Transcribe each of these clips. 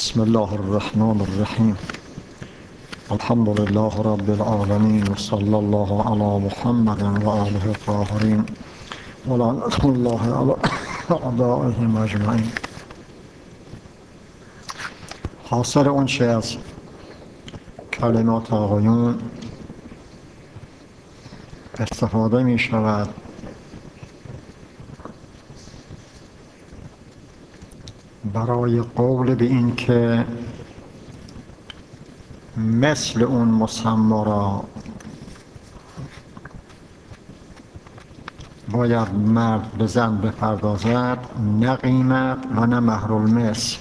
بسم الله الرحمن الرحیم. الحمد لله رب العالمین و صلی الله علی محمد و آله الطاهرین و لعنة الله علی اعدائهم اجمعین. حاصل اون چه از کلمات آقایون استفاده می شود برای قول به این که مثل اون مسما را باید مرد به زن بپردازد، نه قیمت و نه مهر المثل.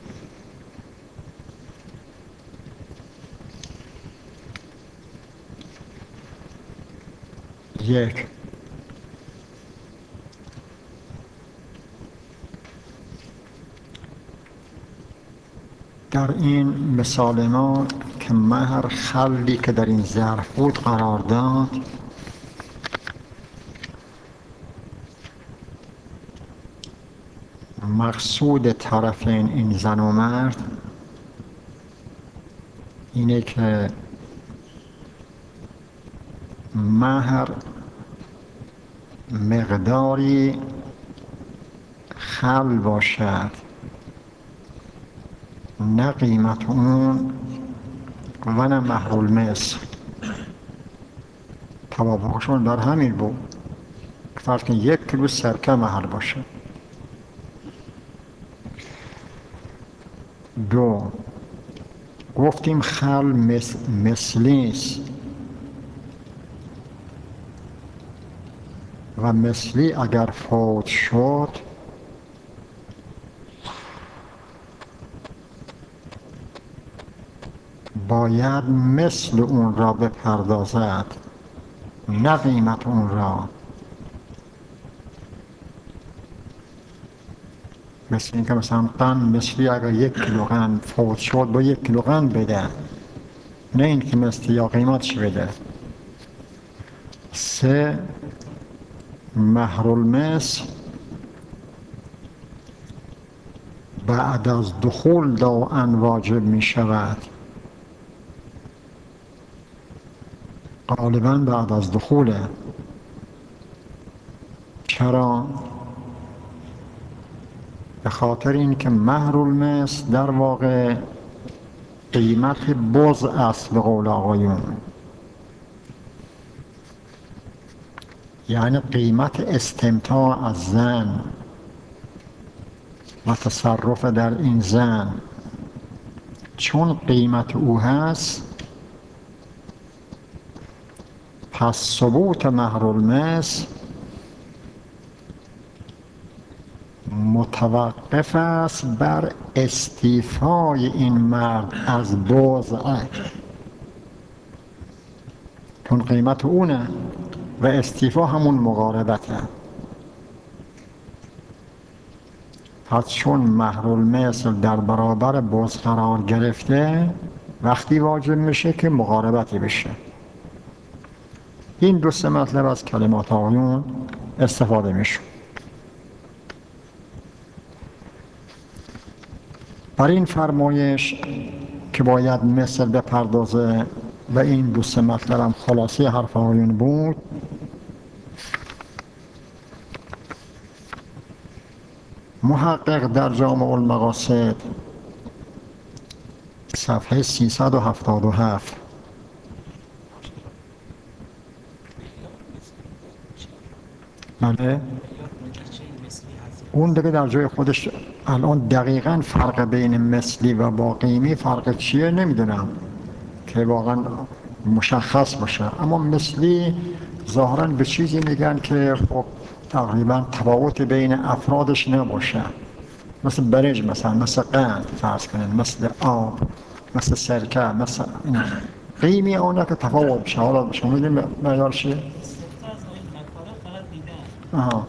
یک، در این مثال ما که مهر خلی که در این ظرف بود قرار داد، مقصود طرفین این زن و مرد اینه که مهر مقداری خل باشد، نه قیمت اون و نه مهر المثل. توافقشون در همین بود، فرض کن 1 کیلو سرکه مهر باشه. 2، گفتیم خل مثلی است و مثلی اگر فوت شد باید مثل اون را بپردازد، نه قیمت اون را. مثل این که مثلا قند مثلی اگر 1 کیلو قند فوت شد با 1 کیلو قند بده، نه این که مثلی یا قیمتش بده. 3، مهر المثل بعد از دخول دائما واجب می شود، غالبا بعد از دخوله. چرا؟ به خاطر این که مهر المثل در واقع قیمت بضع است به قول آقایون، یعنی قیمت استمتاع از زن و تصرف در این زن. چون قیمت او هست، پس ثبوت مهر المثل متوقف است بر استیفای این مرد از بضع، چون قیمت اونه و استیفا همون مقاربته. پس چون مهر المثل در برابر بضع قرار گرفته، وقتی واجب میشه که مقاربتی بشه. این 2 مطلب از کلمات آقایون استفاده میشه. بر این فرمایش که باید مثل بپردازه و این 2 مطلب هم خلاصه حرف آقایون بود، محقق در جامع المقاصد صفحه 377 بله، اون دیگه در جای خودش الان دقیقاً فرق بین مثلی و با قیمی فرق چیه نمیدونم که واقعاً مشخص باشه، اما مثلی ظاهراً به چیزی میگن که خب تقریباً تفاوت بین افرادش نباشه، مثل برنج مثلا، مثل قند فرض کنید، مثل آب، مثل سرکه، مثل این. قیمی اونه که تفاوت بشه. حالا شما میدونید معیار چیه؟ آها.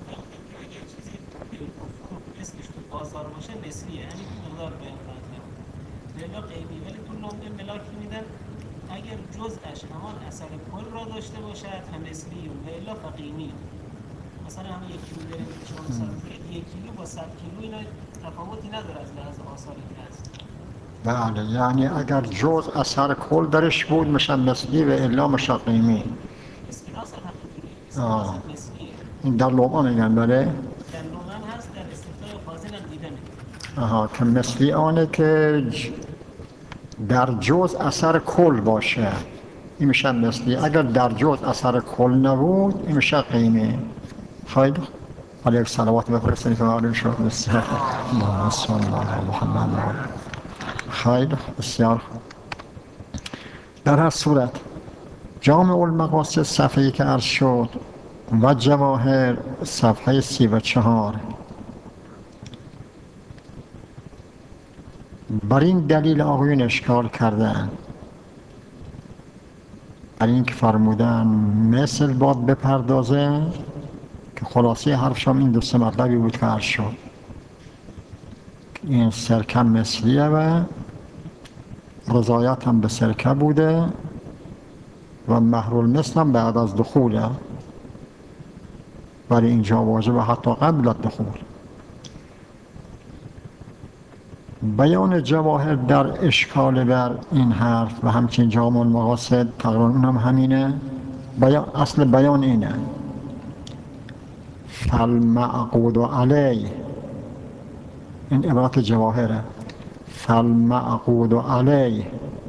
اگر جزءش همان اثر کل را داشته باشد هم مثلی و الا فقیمی. مثلا هم 1 کیلو برنج شما مثلا 1 کیلو با 100 کیلو اینا تفاوتی نداره از لحاظ آثاری که هست. بله، یعنی اگر جز اثر کل درش بود میشه مثلی و الا میشه قیمی. اسکناس هم همینجوریه، اسکناس مثلیه. این در لغة میگن بله؟ در لغة هم هست، در استفتاء فاضل هم دیده میده. که مثلی آنه که در جز اثر کل باشه، این میشه مثلی. اگر در جز اثر کل نبود این میشه قیمی. خیلی علیه صلوات بفرستنی که معلوم شد. اللهم صل علی محمد. خیلی بسیار. در هر صورت جامع المقاصد صفحه‌ای که عرض شد و جواهر صفحه 34 بر این دلیل آقایون اشکال کردن، بر این که فرمودن مثل باد بپردازه، که خلاصه حرفشام این 2 مطلبی بود که عرض شد. این سرکه مثلیه و رضایت هم به سرکه بوده و مهر المثل هم بعد از دخوله، ولی اینجا واجب حتی قبل الدخول. بیان جواهر در اشکال بر این حرف و همچنین جامع المقاصد تقریبا اونم همینه. اصل بیان اینه: فالمعقود علیه، این عبارت جواهره، فالمعقود علیه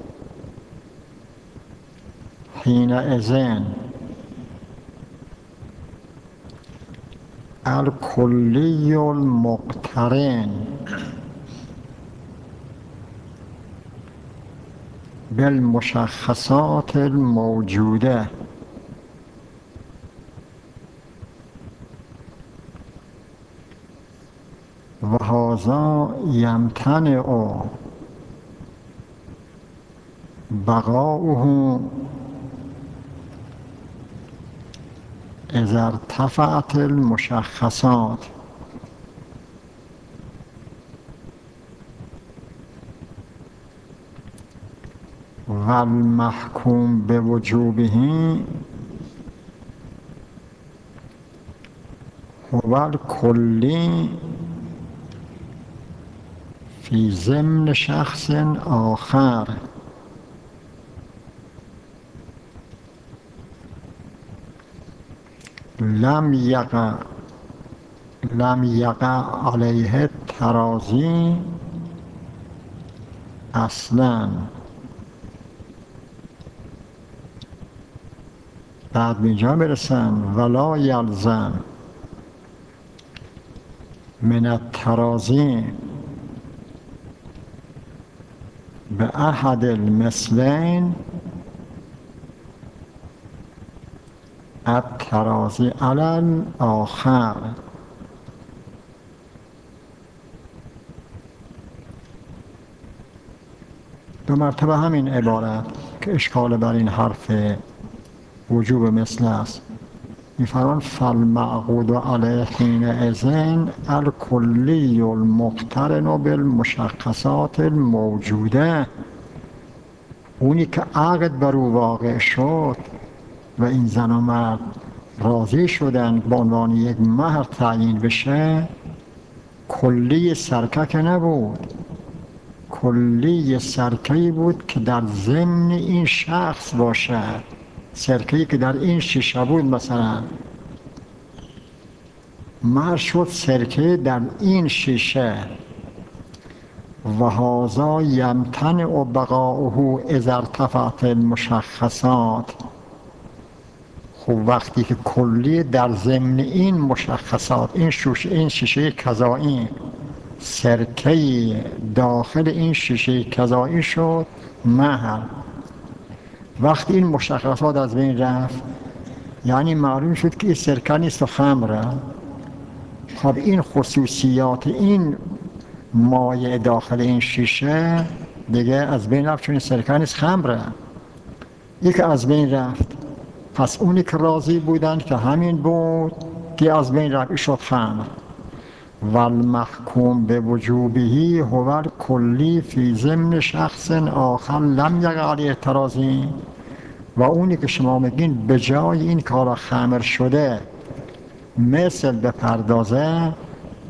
حینئذ الکلی المقترن بالمشخصات الموجوده و هذا یمتنع بقاؤه اذا ارتفعت المشخصات و المحکوم بوجوبه هو الکلی فی ضمن شخص آخر لم یقع علیه الترازی اصلا. بعد به اینجا برسن ولا یلزم من الترازی به احد المثلین الترازی علی الاخر. دو مرتبه همین عبارت که اشکال بر این حرف وجوب مثل است. می‌فرمان فالمعقود علیه حینئذ الکلی المقترن بالمشخصات الموجوده، اونی که عقد بر او واقع شد و این زن و مرد راضی شدن به عنوان یک مهر تعیین بشه، کلی سرکه که نبود، کلی سرکه‌ای بود که در ضمن این شخص باشد. سرکه‌ای که در این شیشه بود، مثلا مهر شد سرکه در این شیشه. و هذا یمتنع بقاؤه اذا ارتفعت المشخصات. خب وقتی که کلی در ضمن این مشخصات، این شیشه کذایی، سرکه داخل این شیشه کذایی شد مهر، وقتی این مشخصات از بین رفت، یعنی معلوم شد که این سرکه نیست و خمره. خب این خصوصیات این مایع داخل این شیشه دیگه از بین رفت، چون این سرکه نیست، خمره. این که از بین رفت، پس اونی که راضی بودن که همین بود که از بین رفت، شد خمر. والمحکوم بوجوبه هو الکلی فی ضمن شخص آخر لم یقع علیه الترازی. و اونی که شما میگین به جای این کارا خمر شده مثل بپردازه،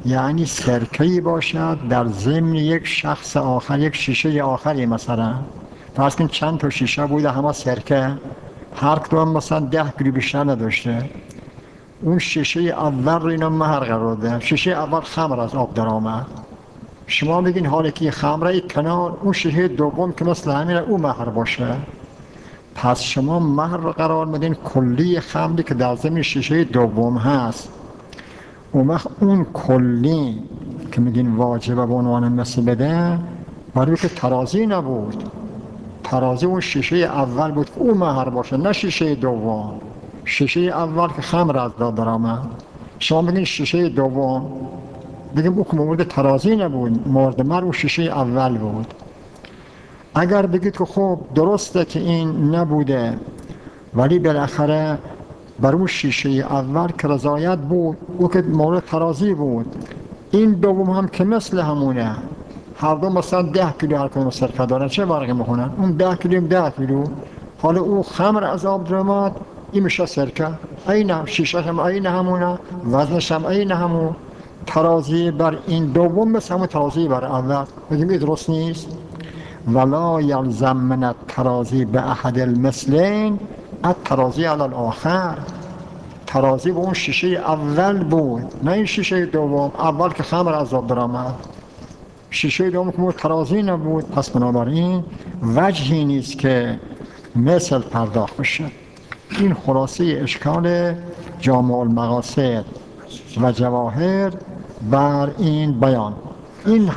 یعنی سرکه‌ای باشد در ضمن یک شخص آخر، یک شیشه آخری. مثلا فرض کن چند تا شیشه بوده همه سرکه، هر کدوم مثلا 10 کیلو بیشتر نداشته. اون شیشه اول رو اینا مهر قرار دادن. شیشه اول خمر از آب در آمد، شما بگین حالا که خمره کنار، اون شیشه دوم که مثل همین اون مهر باشه. پس شما مهر رو قرار میدین کلی خمری که در ضمن شیشه دوم هست. اون کلی که میگین واجبه به عنوان مثل بده، برای که ترازی نبود، ترازی اون شیشه اول بود که اون مهر باشه، نه شیشه دوم. شیشه اول که خمر از در آمد، شما بگین شیشه دوم، بگیم او که مورد ترازی نبود، مورد مهر اون شیشه اول بود. اگر بگید که خب درسته که این نبوده، ولی بالاخره بر اون شیشه اول که رضایت بود، او که مورد ترازی بود، این دوم هم که مثل همونه، هر دو مثلا 10 کیلو هر کنه سرکه دارن، چه فرقی میکنن؟ اون 10 کیلو 10 کیلو، حالا او خمر از آب درآمد، این میشه سرکه. عین شیشه هم عین همونه، وزنش هم عین همون. ترازی بر این دوم مثل همون ترازی بر اول. بگیم این درست نیست. ولا یلزم من الترازی به احد المثلین الترازی علی الاخر. ترازی به اون شیشه اول بود، نه این شیشه دوم. اول که خمر از آب درآمد، شیشه دوم که ترازی نبود. پس بنابراین وجهی نیست که مثل پرداخت بشه. این خلاصه اشکال جامع المقاصد و جواهر بر این بیان. این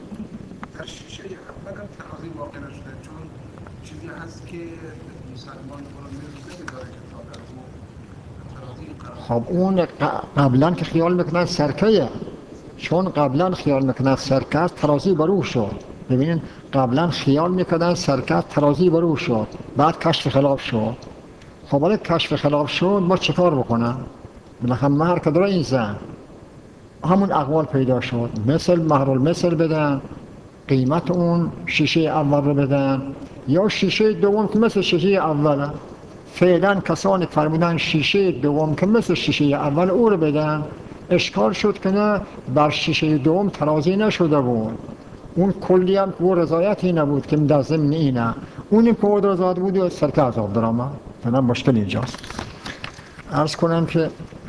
خب اون قبلا که خیال میکنن سرکه‌یه، چون قبلا خیال میکنن سرکه است، ترازی برو شد. ببینید قبلا خیال میکنن سرکه است، ترازی برو شد، بعد کشف خلاف شد. خب ولی کشف خلاف شد، ما چه کار بکنم؟ بالاخره مهر که داره این زن، همون اقوال پیدا شد. مثل مهر المثل بدن، قیمت اون شیشه اول رو بدن، یا شیشه دوم که مثل شیشه اوله. فعلا کسانی فرمودن شیشه دوم که مثل شیشه اول او رو بدن. اشکال شد که نه، بر شیشه دوم ترازی نشده بود. اون کلی هم که رضایتی نبود که در ضمن اینه، اونی که رضایت بود و سرکه از آب درآمد. فعلا مشکل اینجاست. عرض کنم که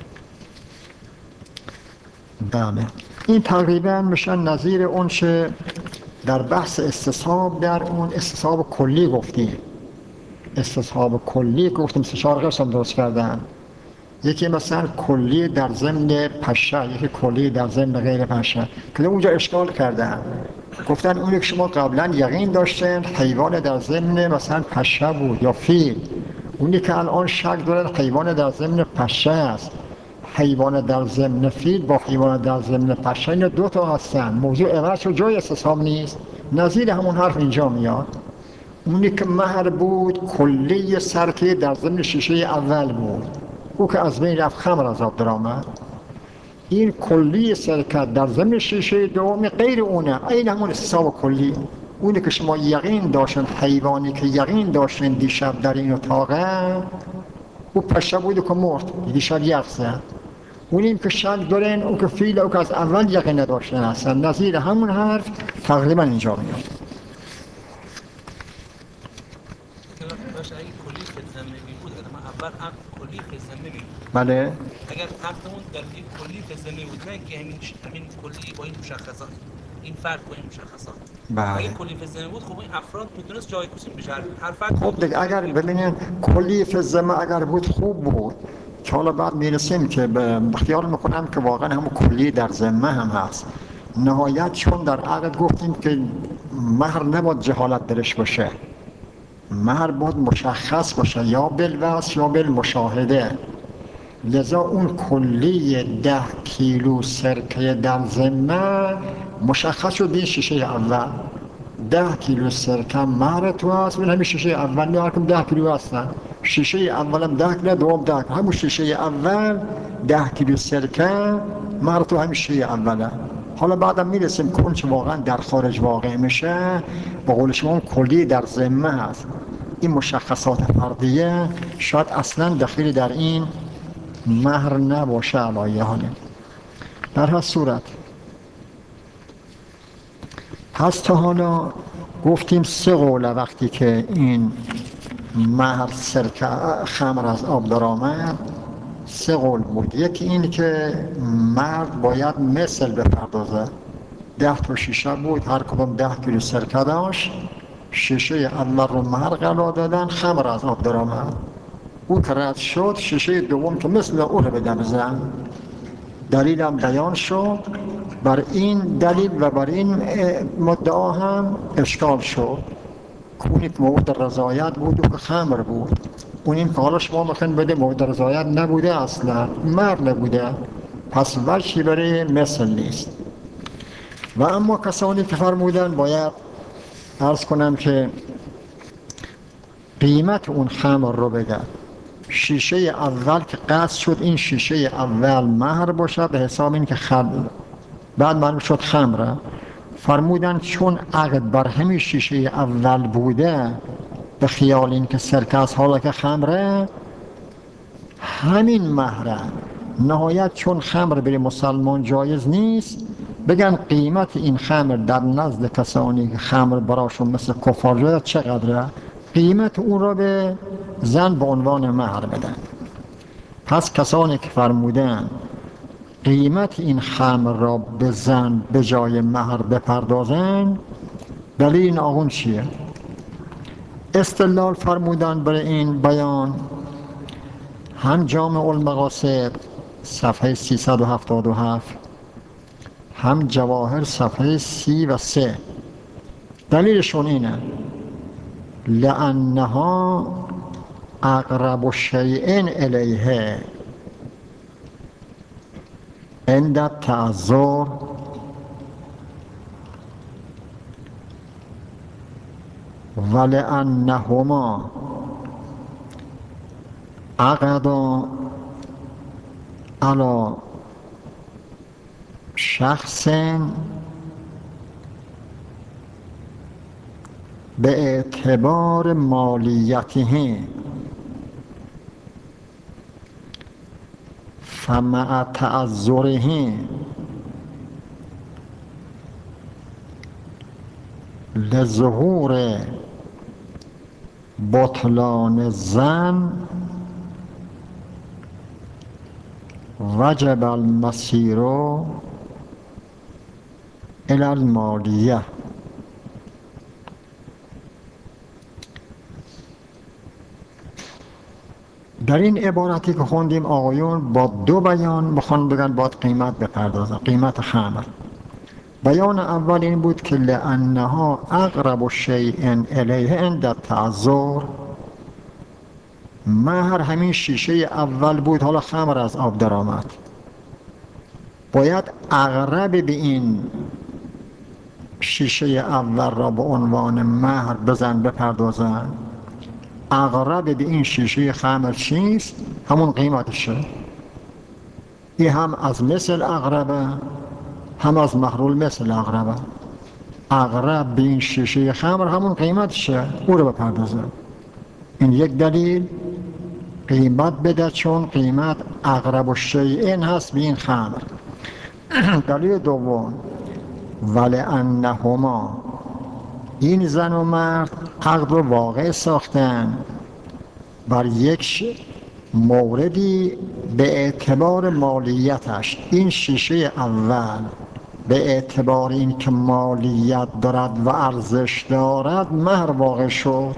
بله، این تقریبا میشه نظیر اون چه در بحث استصحاب در اون استصحاب کلی گفتیم. استصحاب کلی گفتیم 3-4 قسم درست کردن. یکی مثلا کلی در ضمن پشه، یکی کلی در ضمن غیر پشه، که اونجا اشکال کردن. گفتن اونی که شما قبلا یقین داشتن حیوان در ضمن مثلا پشه بود یا فیل، اونی که الان شک دارن حیوان در ضمن پشه است. حیوان در ضمن فیل با حیوان در ضمن پشه این دو تا هستن. موضوع عوض و جای استصحاب نیست. نظیر همون حرف اینجا میاد. اونی که مهر بود کلی سرکه در ضمن شیشه اول بود، او که از بین رفت خمر از آب درآمد. این کلی سرکه در ضمن شیشه دومی غیر اونه، این همون استصحاب کلی. اونی که شما یقین داشتن، حیوانی که یقین داشتن دیشب در این اتاقه، او پشه بود که مرد دیشب یخزه. اونیم که شک دارن، او که فیل، او که از اول یقین نداشتن هستن. نظیر همون حرف تقریبا اینجا میاد. اگه کلی فزنه بود، اگر ما اول هم کلی فزنه بود، بله، اگر عقدمون در این کلی فزنه بود، نه که همین کلی با این مشخصات، این فرق با این مشخصات. بله. اگه کلی فزنه بود، خب این افراد میتونست جایگزین بشه. هر فرد خب دیگه اگر ببینین کلی فزنه اگر بود خوب بود، که حالا بعد میرسیم که خیال میکنم که واقعا هم کلی در ذمه هم هست. نهایت چون در عقد گفتیم که مهر نباید جهالت درش باشه، مهر باید مشخص باشه، یا بالوصف یا بالمشاهده. لذا اون کلی 10 کیلو سرکه در ذمه مشخص شد. این شیشه اول 10 کیلو سرکه مهر تو هست، این همین شیشه اول میارکم 10 کیلو هستن. شیشه اولم 10 کیلو، دوم 10 کیلو، همون شیشه اول 10 کیلو سرکه مهر تو همین شیشه اوله. حالا بعدم میرسیم که اون چه واقعا در خارج واقع میشه، با قول شما اون کلی در ذمه هست. این مشخصات فردیه شاید اصلا دخیلی در این مهر نباشه علایه حاله. در هر صورت پس تا حالا گفتیم 3 قوله وقتی که این مهر سرکه خمر از آب در آمد. 3 قول بود. یکی این که مرد باید مثل بپردازه. 10 تا شیشه بود، هر کدوم 10 کیلو سرکه داشت. شیشه اول رو مهر قرار دادن، خمر از آب در آمد. او که رد شد، شیشه دوم که مثل او رو بده بزن. دلیلم بیان شد. بر این دلیل و بر این مدعا هم اشکال شد. اونی که مورد رضایت بود و که خمر بود. اونی که حالا شما میخواین بده مورد رضایت نبوده، اصلا مهر نبوده، پس وجهی برای مثل نیست. و اما کسانی که فرمودن باید عرض کنم که قیمت اون خمر رو بده. شیشه اول که قصد شد این شیشه اول مهر باشه به حساب این که بعد معلوم شد خمره. فرمودن چون عقد بر همین شیشه اول بوده، به خیال این که سرکه از حالا که خمره همین مهره، نهایت چون خمر برای مسلمان جایز نیست، بگن قیمت این خمر در نزد کسانی که خمر براشون مثل کفار جایز چقدره، قیمت اون را به زن به عنوان مهر بدن. پس کسانی که فرمودن قیمت این خمر را به زن به جای مهر بپردازن، دلیل این آقون چیه؟ استدلال فرمودن برای این بیان هم جامع المقاصد صفحه 377 هم جواهر صفحه 33. دلیلشون اینه لأنها اقرب شیء الیه عند التعذر ولأنهما عقدا على شخص به اعتبار مالیته فمع تعذره لظهور بطلان الزن وجب المسیر الی المالیه. در این عبارتی که خوندیم آقایون با 2 بیان میخوان بگن باید قیمت بپردازن، قیمت خمر. بیان اول این بود که لأنها اقرب شیء الیه عند التعذر، مهر همین شیشه اول بود، حالا خمر از آب در آمد، باید اقرب به این شیشه اول را به عنوان مهر بزن بپردازن. اقرب به این شیشه خمر چیست؟ همون قیمتشه. این هم از مثل اقربه، هم از مهرول مثل اقربه. اقرب به این شیشه خمر همون قیمتشه، او رو بپردازه. این یک دلیل قیمت بده، چون قیمت اقرب و شیئن هست به این خمر. دلیل دوم ولأنهما، این زن و مرد عقد رو واقع ساختن بر یک موردی به اعتبار مالیتش. این شیشه اول به اعتبار این که مالیت دارد و ارزش دارد مهر واقع شد.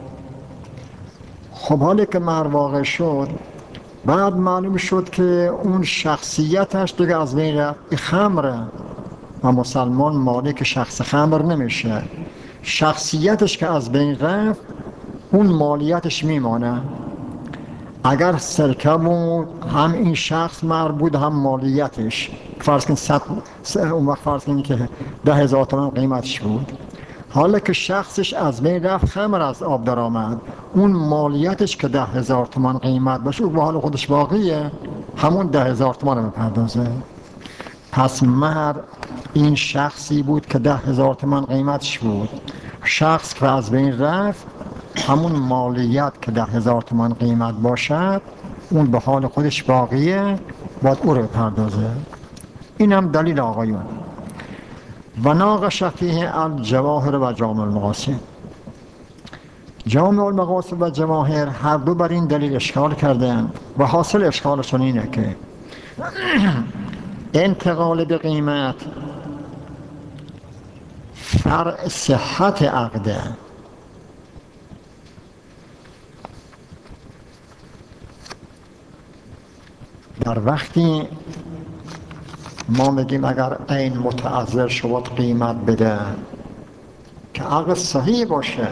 خب حالی که مهر واقع شد، بعد معلوم شد که اون شخصیتش دیگه از بین رفت. خمره و مسلمان مالک شخص خمر نمیشه. شخصیتش که از بین رفت، اون مالیتش میمانه. اگر سرکه بود هم این شخص مهر بود هم مالیتش. فرض کن اون وقت فرض کن که 10,000 تومان قیمتش بود. حالا که شخصش از بین رفت، خمر از آب در آمد، اون مالیتش که 10,000 تومان قیمت باشه، او به حال خودش باقیه، همون 10,000 تومان رو بپردازه. پس مهر این شخصی بود که 10,000 تومان قیمتش بود. شخص که از بین رفت، همون مالیت که 10,000 تومان قیمت باشد، اون به حال خودش باقیه، باید او رو بپردازه. این هم دلیل آقایون. و ناقش فیه الجواهر و جامع المقاصد. جامع المقاصد و جواهر هر دو بر این دلیل اشکال کردن و حاصل اشکالشون اینه که انتقال به قیمت فرع صحت عقده. در وقتی ما میگیم اگر عین متعذر شد قیمت بده که عقد صحیح باشه،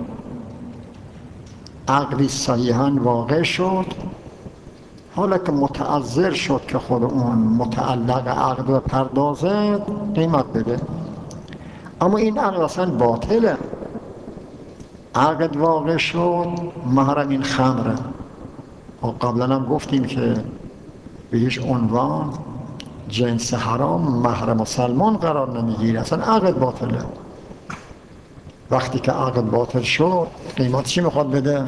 عقدی صحیحاً واقع شد، حالا که متعذر شد که خود اون متعلق عقد رو پردازه قیمت بده. اما این عقد اصلا باطله. عقد واقع شد، محرم این خمره و قبلا هم گفتیم که به هیچ عنوان جنس حرام محرم مسلمان قرار نمیگیره، اصلا عقد باطله. وقتی که عقد باطل شد قیمت چی میخواد بده؟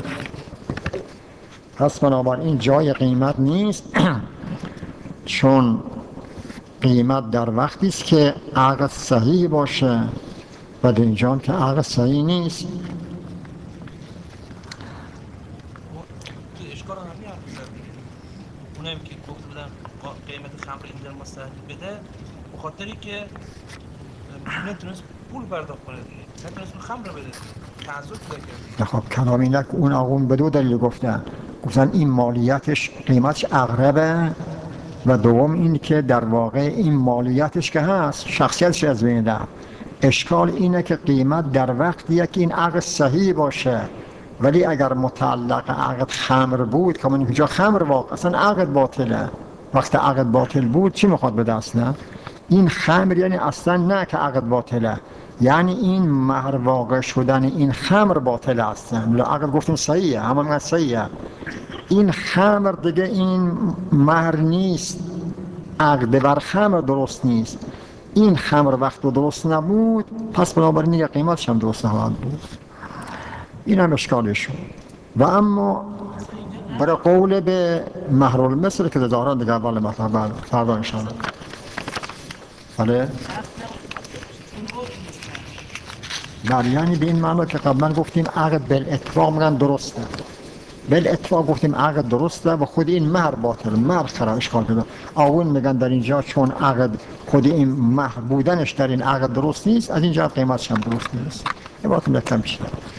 پس بنابراین جای قیمت نیست چون قیمت در وقتی است که عقد صحیح باشه و در اینجا که عقد صحیح نیست. اشکال هم اونم که گفت بودم قیمت خمر اینجا مستحق بده به خاطری که نتونست پول پرداخت کنه دیگه، نتونست خمر بده، تعذر پیدا کرد. خب کلام اینه که اون آقون به دو دلیل گفتن این مالیاتش قیمتش اقربه و دوم این که در واقع این مالیاتش که هست شخصیتش از بین ده. اشکال اینه که قیمت در وقتیه که این عقد صحیح باشه، ولی اگر متعلق عقد خمر بود که من اینجا خمر واقع اصلا عقد باطله. وقت عقد باطل بود چی میخواد به دست نه؟ این خمر یعنی اصلا نه که عقد باطله، یعنی این مهر واقع شدن این خمر باطله هستن. لا عقد گفتیم صحیحه، همه صحیحه. این خمر دیگه این مهر نیست، عقد بر خمر درست نیست. این خمر وقت درست نبود پس بنابراین یه قیمتش هم درست نبود بود. این هم اشکالشون. و اما برای قول به مهر المثل که ظاهرا دیگه اول مطلب فردا انشاءالله. بله یعنی به این معنی که قبلا گفتیم عقد بالاتفاق میگن درسته، بالاتفاق گفتیم عقد درسته و خود این مهر باطل، مهر خراب اشکال پیدا. اون میگن در اینجا چون عقد خود این مهر بودنش در این عقد درست نیست، از اینجا قیمتش هم درست نیست. این باید کم بیشتر